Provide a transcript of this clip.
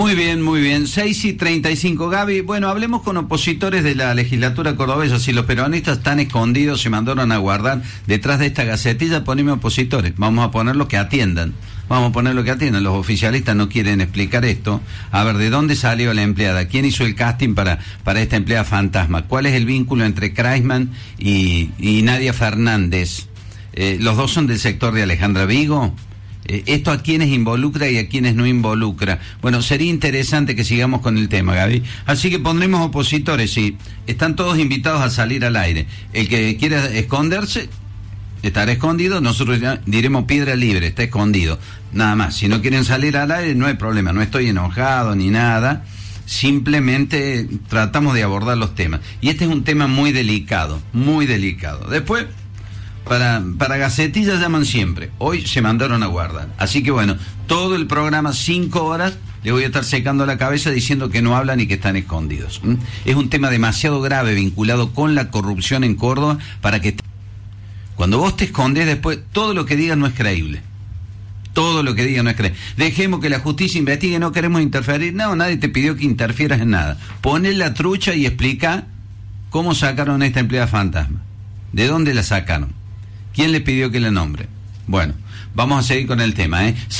Muy bien, muy bien. 6:35, Gaby. Bueno, hablemos con opositores de la legislatura cordobesa. Si los peronistas están escondidos, se mandaron a guardar detrás de esta gacetilla, poneme opositores. Vamos a poner lo que atiendan. Los oficialistas no quieren explicar esto. A ver, ¿de dónde salió la empleada? ¿Quién hizo el casting para esta empleada fantasma? ¿Cuál es el vínculo entre Kreisman y Nadia Fernández? ¿Los dos son del sector de Alejandra Vigo? ¿Esto a quiénes involucra y a quiénes no involucra? Bueno, sería interesante que sigamos con el tema, Gaby. Así que pondremos opositores, sí. Están todos invitados a salir al aire. El que quiera esconderse, estará escondido. Nosotros diremos piedra libre, está escondido. Nada más. Si no quieren salir al aire, no hay problema. No estoy enojado ni nada. Simplemente tratamos de abordar los temas. Y este es un tema muy delicado, muy delicado. Después... Para gacetillas llaman siempre. Hoy se mandaron a guardar. Así que bueno, todo el programa, 5 horas, le voy a estar secando la cabeza diciendo que no hablan y que están escondidos. Es un tema demasiado grave vinculado con la corrupción en Córdoba para que... Cuando vos te escondes después, todo lo que digan no es creíble. Todo lo que digan no es creíble. Dejemos que la justicia investigue, no queremos interferir. No, nadie te pidió que interfieras en nada. Poné la trucha y explica cómo sacaron a esta empleada fantasma. ¿De dónde la sacaron? ¿Quién le pidió que le nombre? Bueno, vamos a seguir con el tema,